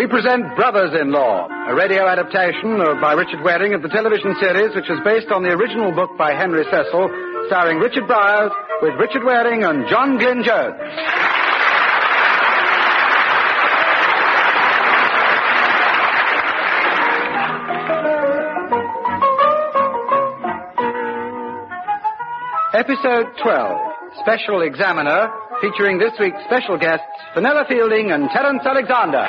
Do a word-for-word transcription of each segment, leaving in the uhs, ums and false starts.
we present Brothers-in-Law, a radio adaptation of, by Richard Waring of the television series which is based on the original book by Henry Cecil, starring Richard Briers with Richard Waring and John Glyn Jones. Episode twelve, Special Examiner, featuring this week's special guests, Fenella Fielding and Terence Alexander.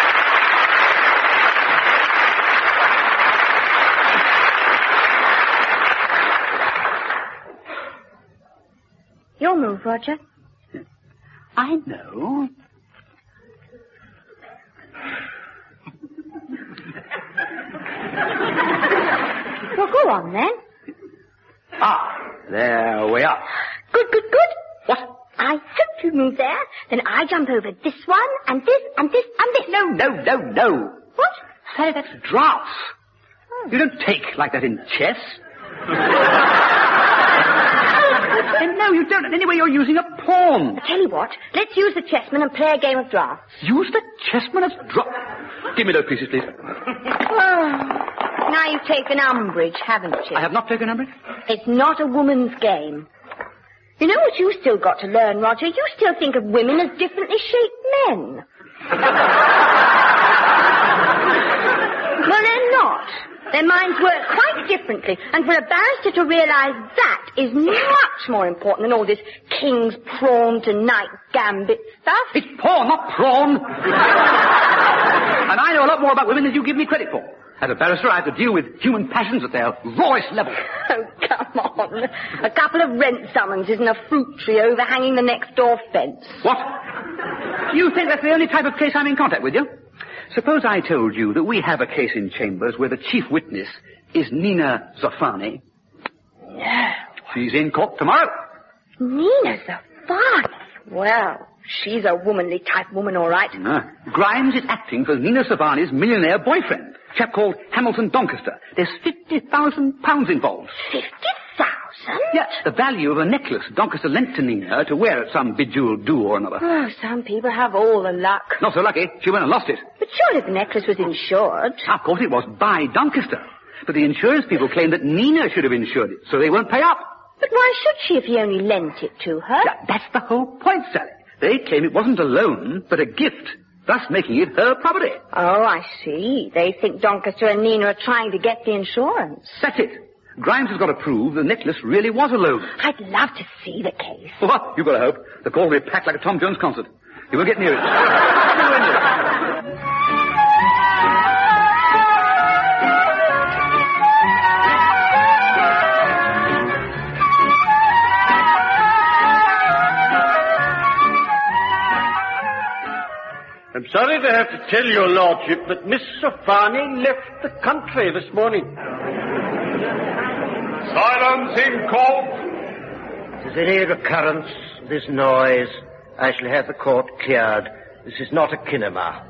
Your move, Roger. I know. Well, go on, then. Ah, there we are. Good, good, good. What? I hope you move there. Then I jump over this one, and this, and this, and this. No, no, no, no. What? Sally, that's drafts. Oh. You don't take like that in chess. And no, you don't. Anyway, you're using a pawn. I tell you what, let's use the chessmen and play a game of drafts. Use the chessman as drop. Give me those pieces, please. Oh, now you've taken umbrage, haven't you? I have not taken umbrage. It's not a woman's game. You know what you still got to learn, Roger? You still think of women as differently shaped men. Well, they're not. Their minds work quite differently, and for a barrister to realise that is much more important than all this king's prawn to knight gambit stuff. It's pawn, not prawn. And I know a lot more about women than you give me credit for. As a barrister, I have to deal with human passions at their rawest level. Oh, come on. A couple of rent summonses and a fruit tree overhanging the next door fence. What? You think that's the only type of case I'm in contact with, you? Suppose I told you that we have a case in Chambers where the chief witness is Nina Zafani. No. She's in court tomorrow. Nina Zafani? Well, she's a womanly type woman, all right. Uh, Grimes is acting for Nina Zafani's millionaire boyfriend, a chap called Hamilton Doncaster. There's fifty thousand pounds involved. Fifty thousand? Yeah, the value of a necklace Doncaster lent to Nina to wear at some bejeweled do or another. Oh, some people have all the luck. Not so lucky. She went and lost it. But surely the necklace was insured. Of course it was by Doncaster. But the insurance people claim that Nina should have insured it, so they won't pay up. But why should she if he only lent it to her? Yeah, that's the whole point, Sally. They claim it wasn't a loan, but a gift, thus making it her property. Oh, I see. They think Doncaster and Nina are trying to get the insurance. That's it. Grimes has got to prove the necklace really was a loan. I'd love to see the case. What? You've got to hope. The court will be packed like a Tom Jones concert. You won't get near it. I'm sorry to have to tell your lordship that Miss Zafani left the country this morning. Silence in court. If there's any recurrence of this noise, I shall have the court cleared. This is not a kinema.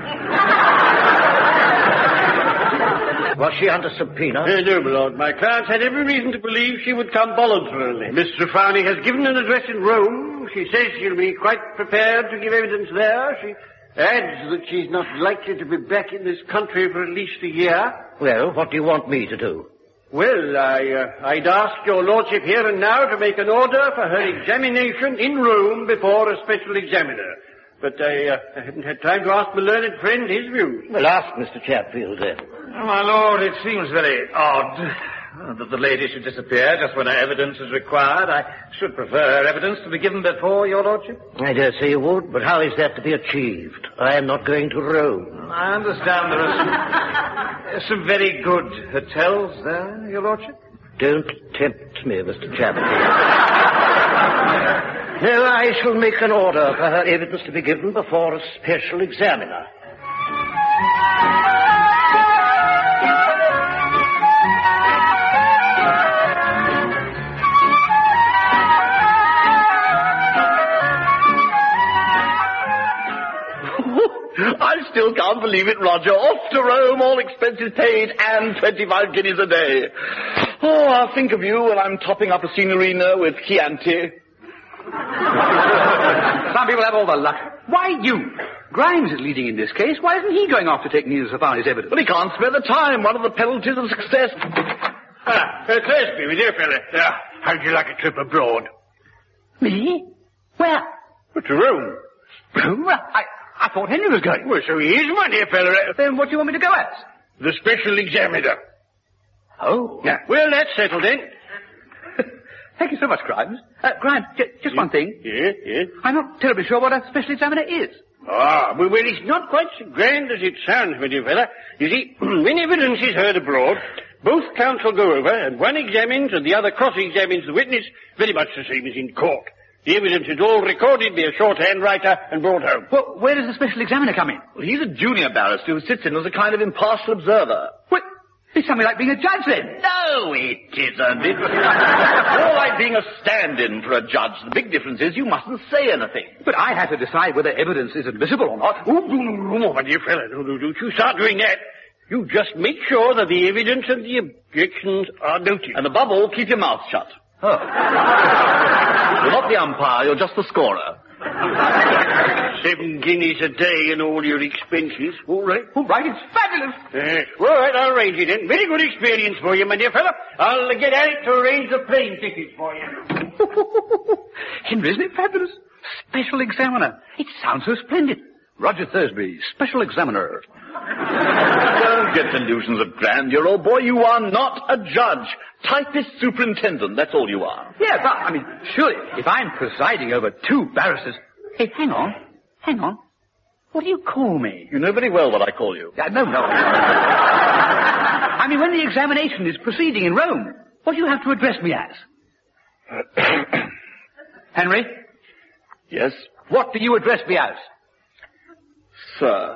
Was she under subpoena? Uh, no, my lord. My client had every reason to believe she would come voluntarily. Miss Zafani has given an address in Rome. She says she'll be quite prepared to give evidence there. She adds that she's not likely to be back in this country for at least a year. Well, what do you want me to do? Well, I, uh, I'd ask your lordship here and now to make an order for her examination in Rome before a special examiner. But I, uh, I haven't had time to ask my learned friend his views. Well, ask Mister Chatfield then. Oh, my lord, it seems very odd that the lady should disappear just when her evidence is required. I should prefer her evidence to be given before your lordship. I dare say you would, but how is that to be achieved? I am not going to Rome. I understand there are some, some very good hotels there, your lordship. Don't tempt me, Mister Chatfield. No, I shall make an order for her evidence to be given before a special examiner. I still can't believe it, Roger. Off to Rome, all expenses paid, and twenty-five guineas a day. Oh, I'll think of you when I'm topping up a signorina with Chianti. Some people have all the luck. Why you? Grimes is leading in this case. Why isn't he going off to take Nina Sofani's evidence? Well, he can't spare the time. One of the penalties of success. Ah, uh, Thursby, my dear fellow. Ah, how'd you like a trip abroad? Me? Where? Well, to Rome. Rome? I, I thought Henry was going. Well, so he is, my dear fellow. Then what do you want me to go as? The special examiner. Oh. Yeah. Well, that's settled then. Thank you so much, Grimes. Uh, Grimes, j- just one thing. Yes, yes. I'm not terribly sure what a special examiner is. Ah, well, well, it's not quite so grand as it sounds, my dear fellow. You see, when evidence is heard abroad, both counsel go over, and one examines and the other cross-examines the witness, very much the same as in court. The evidence is all recorded by a shorthand writer and brought home. Well, where does the special examiner come in? Well, he's a junior barrister who sits in as a kind of impartial observer. What? It's something like being a judge, then. No, it isn't. It's more like being a stand-in for a judge. The big difference is you mustn't say anything. But I have to decide whether evidence is admissible or not. Oh, oh, my dear fellow, no, no, don't you start doing that. You just make sure that the evidence and the objections are noted. And above all, keep your mouth shut. Oh. You're not the umpire, you're just the scorer. Seven guineas a day and all your expenses. All right. All right, it's fabulous. Yes. All right, I'll arrange it then. Very good experience for you, my dear fellow. I'll uh, get Alec to arrange the plane tickets for you. Henry, isn't it fabulous? Special examiner. It sounds so splendid. Roger Thursby, special examiner. Don't get delusions of grandeur, old boy. You are not a judge. Typist superintendent, that's all you are. Yeah, but, I mean, surely, if I'm presiding over two barristers... Hey, hang on. Hang on. What do you call me? You know very well what I call you. Uh, no, no. I mean, when the examination is proceeding in Rome, what do you have to address me as? Henry? Yes? What do you address me as? Sir.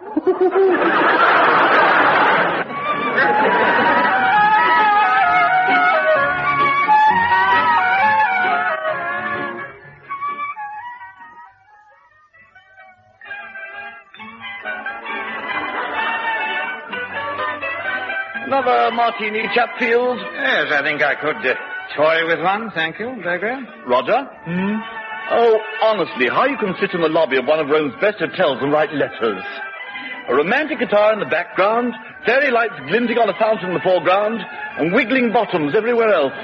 Another martini, Chatfield? Yes, I think I could uh, toy with one, thank you, Berger. Roger? Hmm? Oh, honestly, how you can sit in the lobby of one of Rome's best hotels and write letters. A romantic guitar in the background, fairy lights glinting on a fountain in the foreground, and wiggling bottoms everywhere else.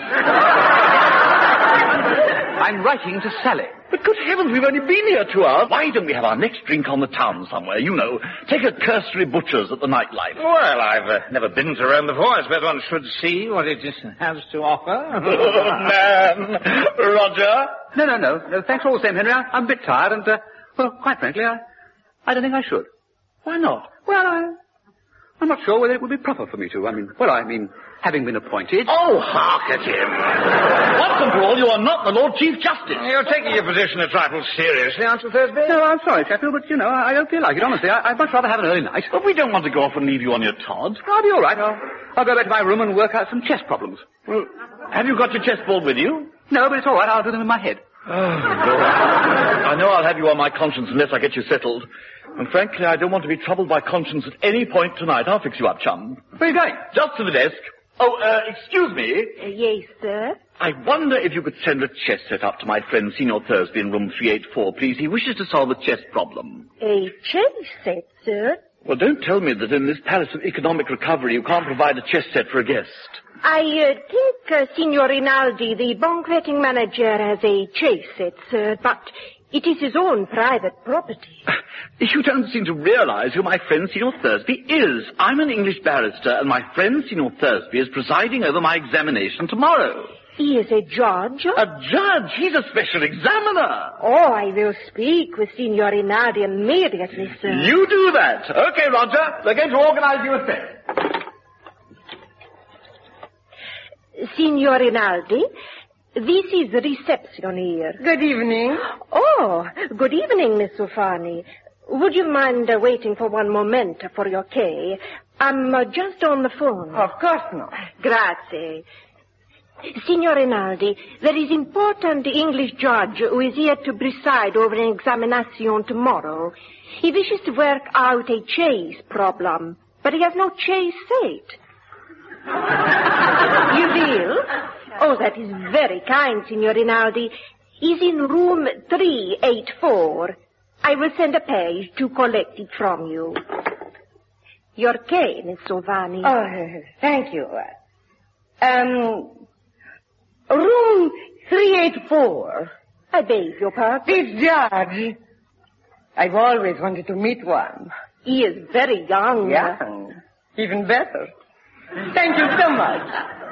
I'm writing to Sally. But good heavens, we've only been here two hours. Why don't we have our next drink on the town somewhere? You know, take a cursory butcher's at the nightlife. Well, I've uh, never been to Rome before. I suppose one should see what it has to offer. Oh, man. Roger? No, no, no. no thanks all the same, Henry. I, I'm a bit tired and, uh, well, quite frankly, I, I don't think I should. Why not? Well, I, I'm not sure whether it would be proper for me to. I mean, well, I mean, having been appointed... Oh, hark at him. Once and for all, you are not the Lord Chief Justice. You're taking your position a trifle seriously, aren't you, Thursby? No, I'm sorry, Chatfield, but, you know, I, I don't feel like it, honestly. I, I'd much rather have an early night. But we don't want to go off and leave you on your Todd. I'll be all right. I'll, I'll go back to my room and work out some chess problems. Well, have you got your chessboard with you? No, but it's all right. I'll do them in my head. Oh, Lord. I know I'll have you on my conscience unless I get you settled. And frankly, I don't want to be troubled by conscience at any point tonight. I'll fix you up, chum. Where are you going? Just to the desk. Oh, uh, excuse me. Uh, yes, sir. I wonder if you could send a chess set up to my friend Signor Thursby in room three eighty-four, please. He wishes to solve a chess problem. A chess set, sir? Well, don't tell me that in this palace of economic recovery you can't provide a chess set for a guest. I uh, think uh, Signor Rinaldi, the banqueting manager, has a chess set, sir, but it is his own private property. You don't seem to realize who my friend Signor Thursby is. I'm an English barrister, and my friend Signor Thursby is presiding over my examination tomorrow. He is a judge? A judge? He's a special examiner. Oh, I will speak with Signor Rinaldi immediately, sir. You do that. Okay, Roger. They're going to organize you a set. Signor Rinaldi, this is the reception here. Good evening. Oh, good evening, Miss Sofani. Would you mind uh, waiting for one moment for your key? I'm uh, just on the phone. Of course not. Grazie. Signor Rinaldi, there is important English judge who is here to preside over an examination tomorrow. He wishes to work out a chase problem, but he has no chase set. You will? Oh, that is very kind, Signor Rinaldi. He's in room three eighty-four. I will send a page to collect it from you. Your cane, Miss Giovanni. Oh, thank you. Um, room three eighty-four. I beg your pardon? This judge. I've always wanted to meet one. He is very young. Young? Even better. Thank you so much.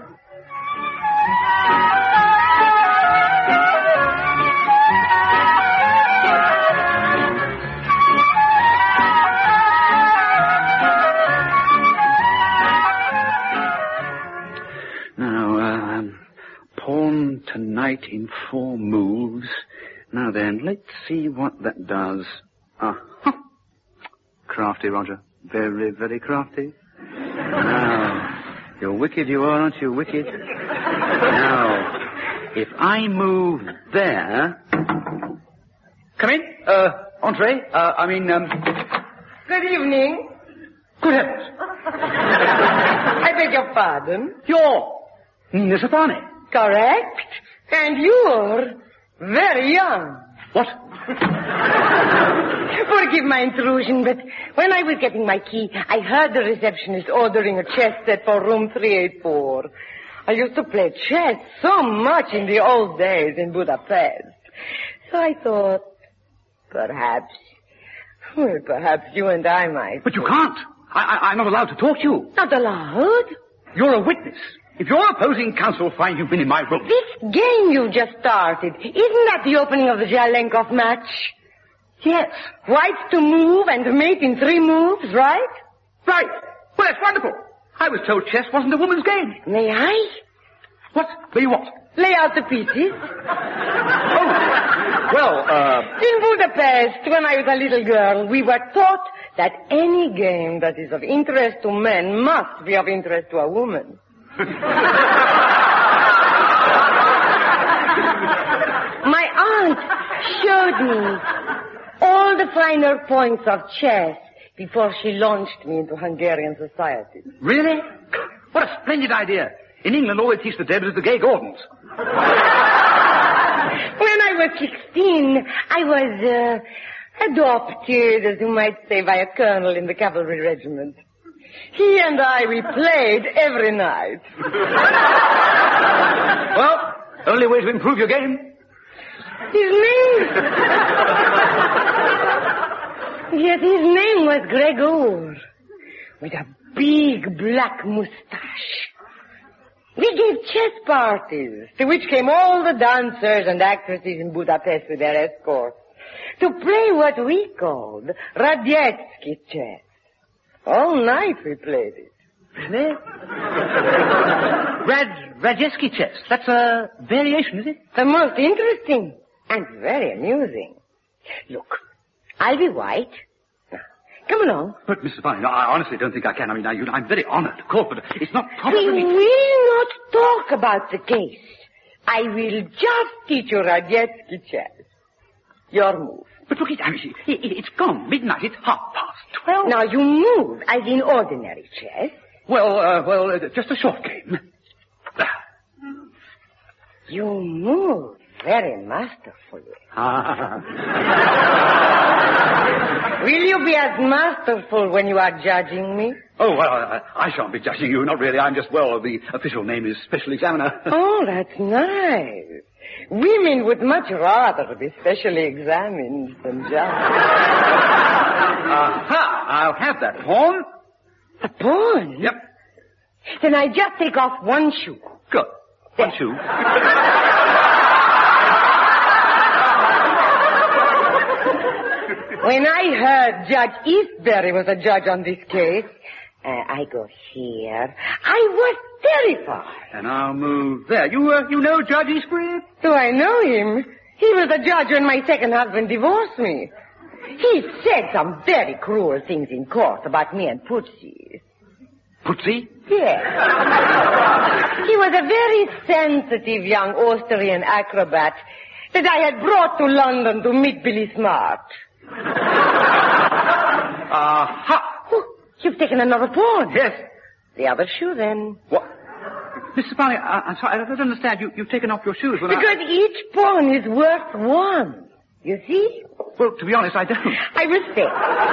Now, um, pawn tonight in four moves. Now then, let's see what that does. Uh-huh. Crafty, Roger. Very, very crafty. Now, you're wicked, you are, aren't you? Wicked. Now, if I move there... Come in. Uh, entree. Uh, I mean, um... Good evening. Good heavens. I beg your pardon. You're Nina Zafani. Correct. And you're very young. What? Forgive my intrusion, but when I was getting my key, I heard the receptionist ordering a chess set for room three eighty-four. I used to play chess so much in the old days in Budapest. So I thought, perhaps, well, perhaps you and I might. But you can't. I, I, I'm not allowed to talk to you. Not allowed? You're a witness. If your opposing counsel finds you've been in my room... This game you just started, isn't that the opening of the Jalenkov match? Yes. Whites to move and mate in three moves, right? Right. Well, that's wonderful. I was told chess wasn't a woman's game. May I? What? May you what? Lay out the pieces. Oh. Well, uh... In Budapest, when I was a little girl, we were taught that any game that is of interest to men must be of interest to a woman. My aunt showed me all the finer points of chess before she launched me into Hungarian society. Really? What a splendid idea. In England, all they teach the Debs is the gay Gordons. When I was sixteen, I was uh, adopted, as you might say, by a colonel in the cavalry regiment. He and I, we played every night. Well, only way to improve your game. His name... Yes, his name was Gregor, with a big black mustache. We gave chess parties, to which came all the dancers and actresses in Budapest with their escorts, to play what we called Radziecki chess. All night we played it. Really? Rad, Radziecki chess. That's a variation, is it? The most interesting and very amusing. Look, I'll be white. Now, come along. But, Missus Vine, I honestly don't think I can. I mean, I, I'm very honored, of course, but it's not proper We for me. will not talk about the case. I will just teach you Radziecki chess. Your move. But look, it, I mean, it, it, it's gone midnight. It's half past twelve. Now, you move as in ordinary chess. Well, uh, well, uh, just a short game. You move very masterfully. Ah. Will you be as masterful when you are judging me? Oh, well, I, I shan't be judging you. Not really. I'm just, well, the official name is Special Examiner. Oh, that's nice. Women would much rather be specially examined than judged. Aha! I'll have that pawn. A pawn? Yep. Then I just take off one shoe. Good. One shoe. When I heard Judge Eastbury was a judge on this case, uh, I go here. I was terrified. And I'll move there. You, uh, you know Judge Eastbury? Do I know him? He was a judge when my second husband divorced me. He said some very cruel things in court about me and Putzi. Putzi? Yes. He was a very sensitive young Austrian acrobat that I had brought to London to meet Billy Smart. Aha! Oh, you've taken another pawn. Yes. The other shoe, then. What? Mister Barney, I, I'm sorry, I don't understand. You, you've taken off your shoes when Because I... each pawn is worth one. You see? Well, to be honest, I don't. I will stay.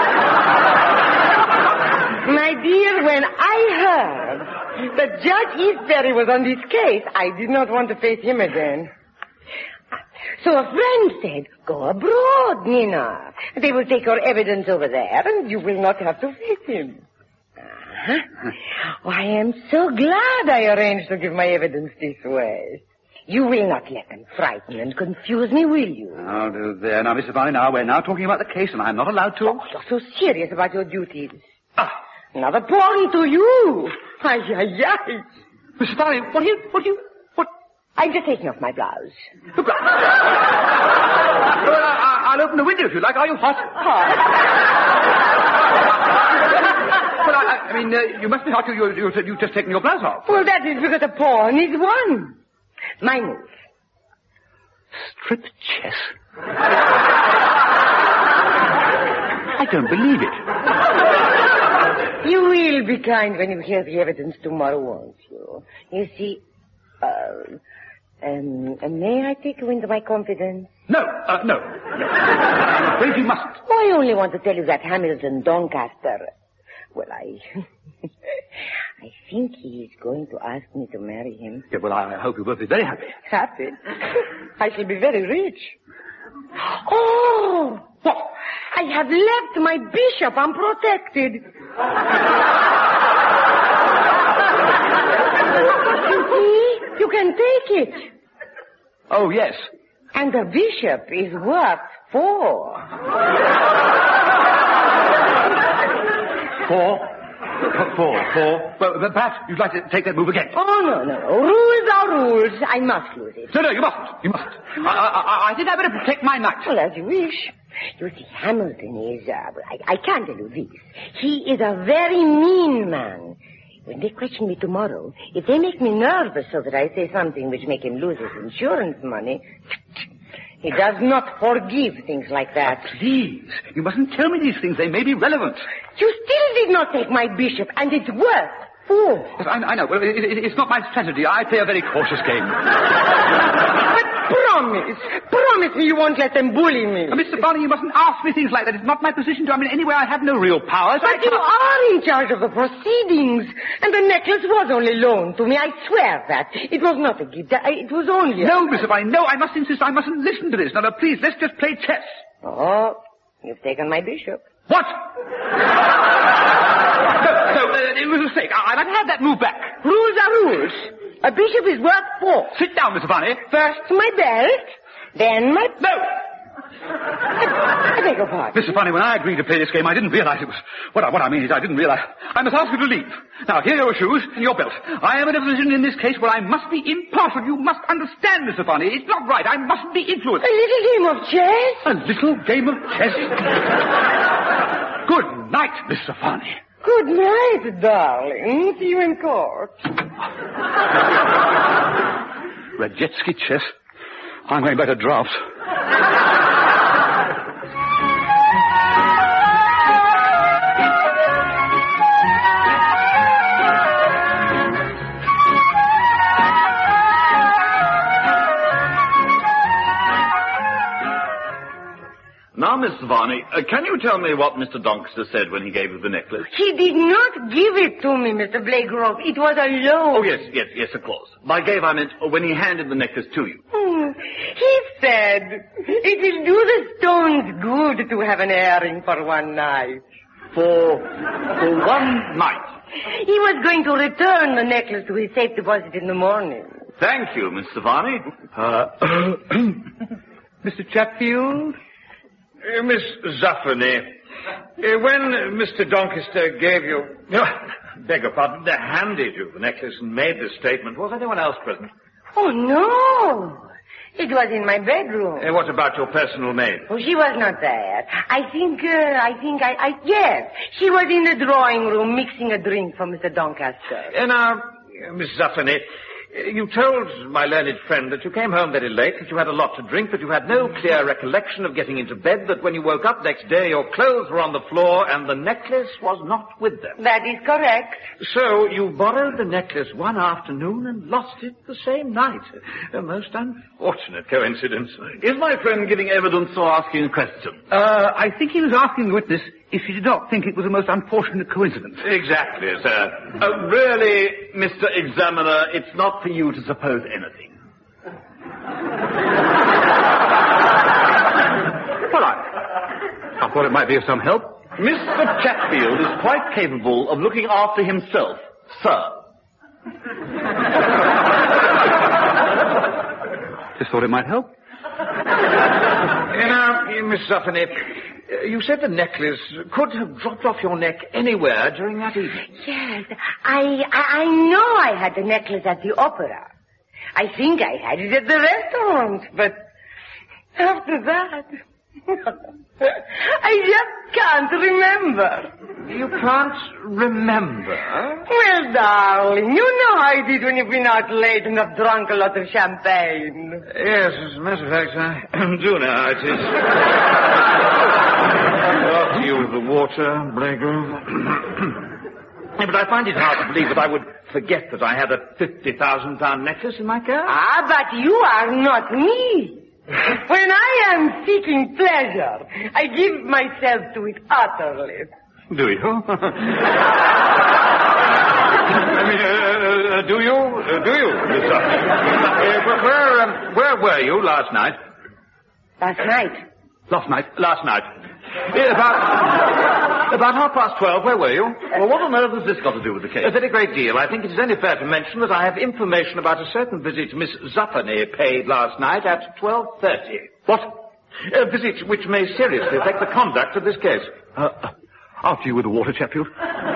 My dear, when I heard that Judge Eastbury was on this case, I did not want to face him again. So a friend said, go abroad, Nina. They will take your evidence over there, and you will not have to face him. Uh-huh. Oh, I am so glad I arranged to give my evidence this way. You will not let them frighten and confuse me, will you? Now, do there. Now, Mister Varney, now, we're now talking about the case, and I'm not allowed to... Oh, you're so serious about your duties. Ah, another pawn to you. Ay, ay, ay. Mister Varney, what do you... What do you... What... I'm just taking off my blouse. The blouse? Well, I, I'll open the window if you like. Are you hot? Hot? Well, I, I mean, uh, you must be hot. You, you, you, you've just taken your blouse off. Well, that is because the pawn is won. My move. Strip chess? I don't believe it. You will be kind when you hear the evidence tomorrow, won't you? You see, uh, um, uh, may I take you into my confidence? No, uh, no, no. I'm afraid you mustn't. Oh, I only want to tell you that Hamilton Doncaster... Well, I... I think he is going to ask me to marry him. Yeah, well, I hope you will be very happy. Happy? I shall be very rich. Oh! What? I have left my bishop unprotected. You see? You can take it. Oh, yes. And the bishop is worth four. Four? Four, four. Well, then perhaps you'd like to take that move again. Oh, no, no. Rules are rules. I must lose it. No, no, you mustn't. You mustn't. I, I, I think I better protect my knight. Well, as you wish. You see, Hamilton is, uh, I, I can't tell you this. He is a very mean man. When they question me tomorrow, if they make me nervous so that I say something which make him lose his insurance money, he does not forgive things like that. Oh, please, you mustn't tell me these things. They may be relevant. You still did not take my bishop, and it's worth four. Yes, I, I know. Well, it, it, it's not my strategy. I play a very cautious game. But promise, promise me you won't let them bully me. Uh, Mister Barney, you mustn't ask me things like that. It's not my position to. I mean, anyway, I have no real powers. But you are in charge of the proceedings, and the necklace was only loaned to me. I swear that. It was not a gift. I, it was only a... No, Mister Barney, no, I must insist. I mustn't listen to this. Now, no, please, let's just play chess. Oh, you've taken my bishop. What? no, no, uh, it was a mistake. I, I'd like to have that move back. Rules are rules. A bishop is worth four. Sit down, Mister Barney. First my belt, then my... No! I, I beg your pardon. Mister Barney, when I agreed to play this game, I didn't realize it was... What I, what I mean is I didn't realize... I must ask you to leave. Now, here are your shoes and your belt. I am in a position in this case where I must be impartial. You must understand, Mister Barney. It's not right. I mustn't be influenced. A little game of chess? A little game of chess? Good night, Mister Barney. Good night, darling. See you in court. Radzetsky chess. I'm going back to drafts. Now, Mister Varney, uh, can you tell me what Mister Doncaster said when he gave you the necklace? He did not give it to me, Mister Blakegrove. It was a loan. Oh, yes, yes, yes, of course. By gave, I meant when he handed the necklace to you. Hmm. He said it will do the stones good to have an airing for one night. For, for one night? He was going to return the necklace to his safe deposit in the morning. Thank you, Mister Varney. Uh, Mister Chatfield? Uh, Miss Zaffrony, uh, when Mister Doncaster gave you... Oh, beg your pardon, handed you the necklace and made this statement, was anyone else present? Oh, no. It was in my bedroom. Uh, what about your personal maid? Oh, she was not there. I think, uh, I think I, I, yes. She was in the drawing room mixing a drink for Mister Doncaster. Uh, now, uh, Miss Zaffrony, You told my learned friend that you came home very late, that you had a lot to drink, but you had no clear recollection of getting into bed, that when you woke up next day your clothes were on the floor and the necklace was not with them. That is correct. So you borrowed the necklace one afternoon and lost it the same night. A most unfortunate coincidence. Is my friend giving evidence or asking a question? Uh, I think he was asking the witness if she did not think it was a most unfortunate coincidence. Exactly, sir. Uh, really, Mister Examiner, it's not for you to suppose anything. Well, I, I thought it might be of some help. Mister Chatfield is quite capable of looking after himself, sir. Just thought it might help. You know, Miss Zuffany, you said the necklace could have dropped off your neck anywhere during that evening. Yes, I, I, I know I had the necklace at the opera. I think I had it at the restaurant, but after that, I just can't remember. You can't remember? Well, darling, you know how it is when you've been out late and have drunk a lot of champagne. Yes, as a matter of fact, I do know how it is. After you with the water, Blagrove. But I find it hard to believe that I would forget that I had a fifty thousand pound necklace in my car. Ah, but you are not me. When I am seeking pleasure, I give myself to it utterly. Do you? I mean, uh, uh, do you? Uh, do you? uh, where, um, where were you last night? Last night? Last night? Last night. Yeah, about, about half past twelve, where were you? Well, what on earth has this got to do with the case? A very great deal. I think it is only fair to mention that I have information about a certain visit Miss Zuffany paid last night at twelve thirty. What? A visit which may seriously affect the conduct of this case. Uh, uh, after you with the water, Chatfield.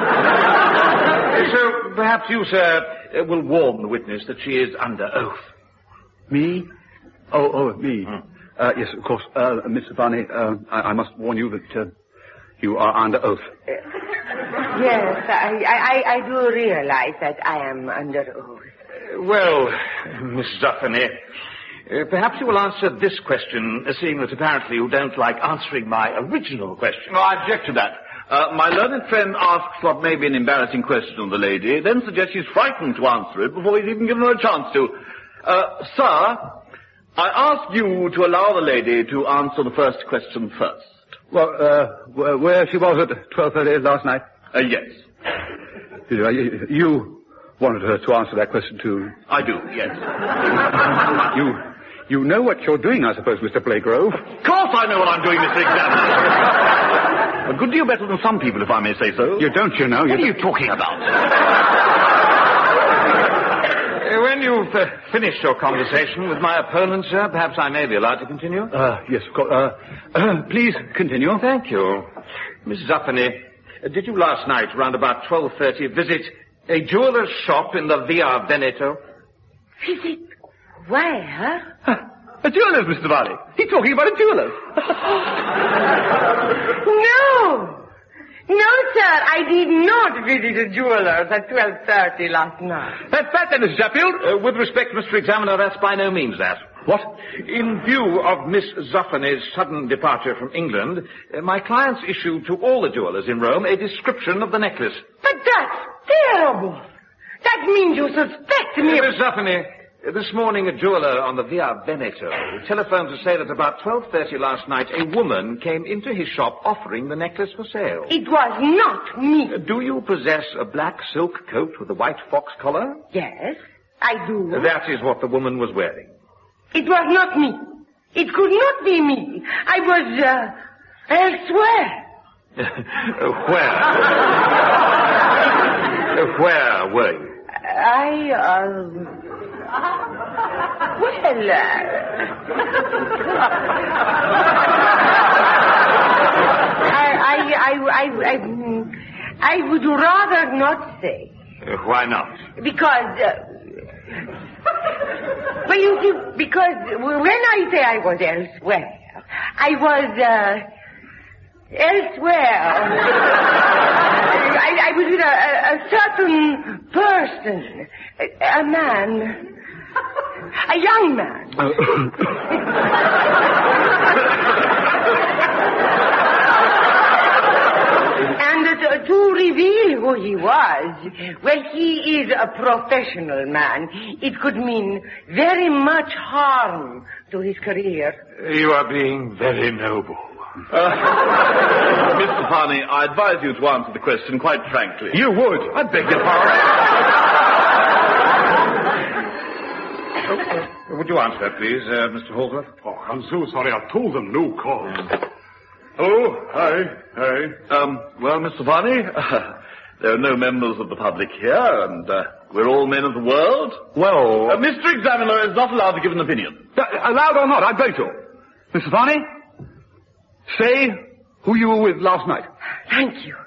So, perhaps you, sir, will warn the witness that she is under oath. Me? Oh, oh, me. Hmm. Uh, yes, of course. Uh, Mister Barney, uh, I, I must warn you that uh, you are under oath. Uh, yes, I, I, I do realize that I am under oath. Uh, well, Miss Zuffany, uh, perhaps you will answer this question, uh, seeing that apparently you don't like answering my original question. No, I object to that. Uh, my learned friend asks what may be an embarrassing question of the lady, then suggests she's frightened to answer it before he's even given her a chance to. Uh, sir, I ask you to allow the lady to answer the first question first. Well, uh, where, where she was at twelve thirty last night? Uh, yes. You, you, you wanted her to answer that question too. I do, yes. you, you know what you're doing, I suppose, Mister Blagrove. Of course I know what I'm doing, Mister Examiner. A good deal better than some people, if I may say so. You don't, you know. What you are don't. you talking about? Uh, when you've uh, finished your conversation with my opponent, sir, perhaps I may be allowed to continue? Uh, yes, of course. Uh, uh, please continue. Thank you. Miss Zuffany, uh, did you last night, around about twelve thirty, visit a jeweler's shop in the Via Veneto? Visit where? Huh. A jeweler's, Mister Varley. He's talking about a jeweler's. No! No, sir, I did not visit a jeweler's at twelve thirty last night. That's that then, Mister Sheffield. Uh, with respect, Mister Examiner, that's by no means that. What? In view of Miss Zuffany's sudden departure from England, uh, my clients issued to all the jewelers in Rome a description of the necklace. But that's terrible. That means you suspect me Uh, of... Miss Zuffany, uh, this morning a jeweler on the Via Veneto telephoned to say that about twelve thirty last night a woman came into his shop offering the necklace for sale. It was not me. Uh, do you possess a black silk coat with a white fox collar? Yes, I do. Uh, that is what the woman was wearing. It was not me. It could not be me. I was, uh, elsewhere. uh, where? uh, where were you? I, uh... Well, uh... I, I, I, I, I, I would rather not say. Uh, why not? Because, uh... Well, you see, because when I say I was elsewhere, I was, uh, elsewhere. I, I was with a, a, a certain person. A, a man. A young man. And uh, to reveal who he was, well, he is a professional man. It could mean very much harm to his career. You are being very noble. Uh, Mister Farney, I advise you to answer the question quite frankly. You would. I beg your pardon. Oh, would you answer that, please, uh, Mister Hawkworth? Oh, I'm so sorry. I told them no call. Oh, hi, hi. Um, well, Mister Farney, uh, there are no members of the public here, and uh, we're all men of the world. Well... Uh, Mister Examiner is not allowed to give an opinion. Uh, allowed or not, I'm going to. Mister Farney, say who you were with last night. Thank you.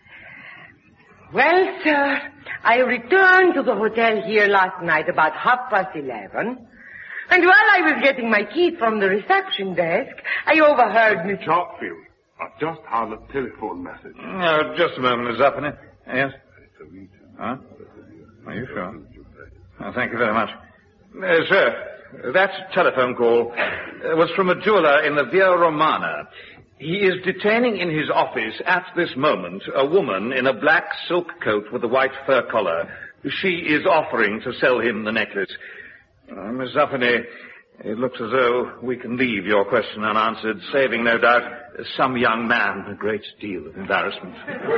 Well, sir, I returned to the hotel here last night about half past eleven, and while I was getting my key from the reception desk, I overheard Miss Chalkfield. I just had a telephone message. Uh, just a moment, Miss Zaffany. Yes? Huh? Are you sure? Oh, thank you very much. Uh, sir, that telephone call uh, was from a jeweler in the Via Romana. He is detaining in his office at this moment a woman in a black silk coat with a white fur collar. She is offering to sell him the necklace. Uh, Miss Zaffany, it looks as though we can leave your question unanswered, saving, no doubt, some young man a great deal of embarrassment.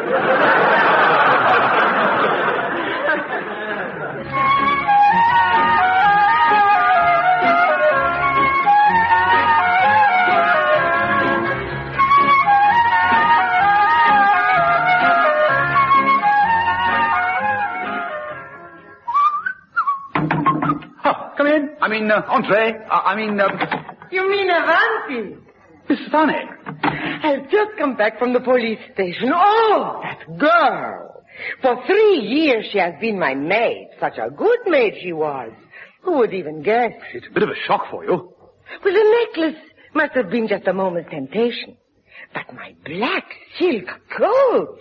Come in. I mean, uh, entree. Uh, I mean, uh... You mean Avanti? Miss Farney. I've just come back from the police station. Oh, that girl. For three years she has been my maid. Such a good maid she was. Who would even guess? It's a bit of a shock for you. Well, the necklace must have been just a moment's temptation. But my black silk coat...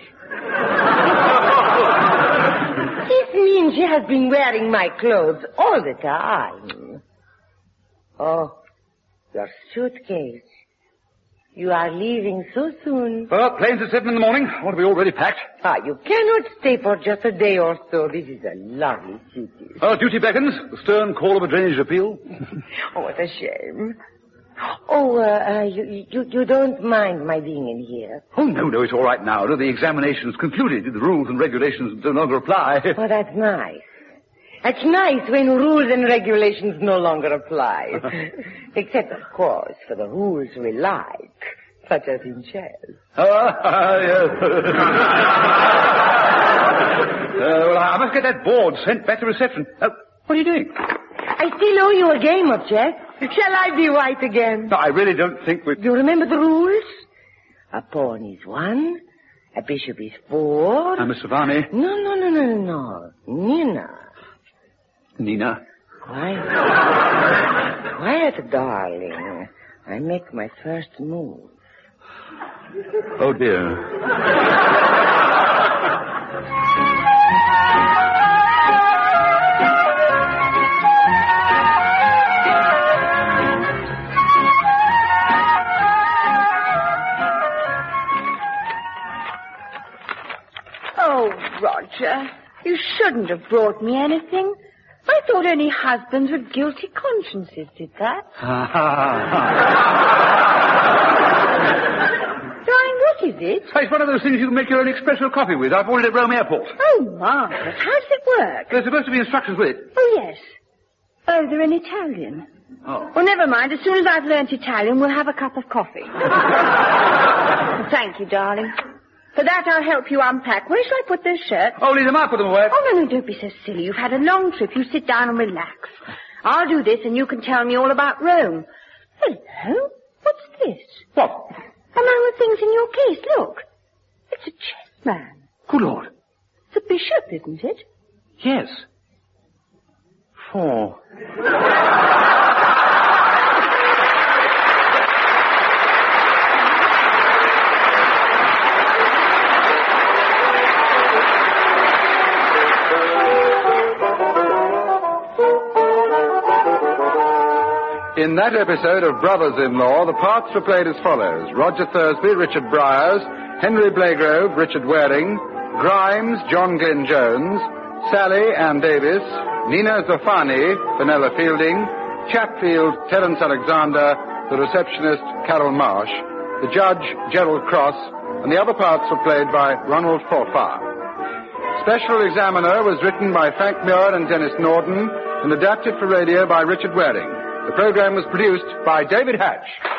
This means she has been wearing my clothes all the time. Oh, your suitcase. You are leaving so soon. Well, planes at seven in the morning. I want to be already packed. Ah, you cannot stay for just a day or so. This is a lovely city. Oh, duty beckons. The stern call of a drainage appeal. Oh, what a shame. Oh, uh, uh, you, you, you don't mind my being in here? Oh, no, no, it's all right now. The examination's concluded. The rules and regulations no longer apply. Oh, that's nice. That's nice when rules and regulations no longer apply. Except, of course, for the rules we like, such as in chess. Ah, yes. uh, well, I must get that board sent back to reception. Uh, what are you doing? I still owe you a game of chess. Shall I be white again? No, I really don't think we... Do you remember the rules? A pawn is one, a bishop is four... Uh, Mister Varney? No, no, no, no, no. Nina. Nina? Quiet. Quiet, darling. I make my first move. Oh, dear. Oh, Roger, you shouldn't have brought me anything. I thought only husbands with guilty consciences did that. Darling, what is it? It's one of those things you can make your own espresso coffee with. I bought it at Rome Airport. Oh, marvellous. How does it work? There's supposed to be instructions with it. Oh, yes. Oh, they're in Italian. Oh. Well, never mind. As soon as I've learnt Italian, we'll have a cup of coffee. Thank you, darling. For that, I'll help you unpack. Where shall I put those shirts? Oh, leave them up, put them away. Oh, no, no, don't be so silly. You've had a long trip. You sit down and relax. I'll do this, and you can tell me all about Rome. Hello? What's this? What? Among the things in your case, look. It's a chess man. Good Lord. It's a bishop, isn't it? Yes. Four. In that episode of Brothers-in-Law, the parts were played as follows. Roger Thursby, Richard Briers, Henry Blagrove, Richard Waring, Grimes, John Glyn Jones, Sally, Ann Davis, Nina Zafani, Fenella Fielding, Chatfield, Terence Alexander, the receptionist, Carol Marsh, the judge, Gerald Cross, and the other parts were played by Ronald Forfar. Special Examiner was written by Frank Muir and Dennis Norden and adapted for radio by Richard Waring. The program was produced by David Hatch.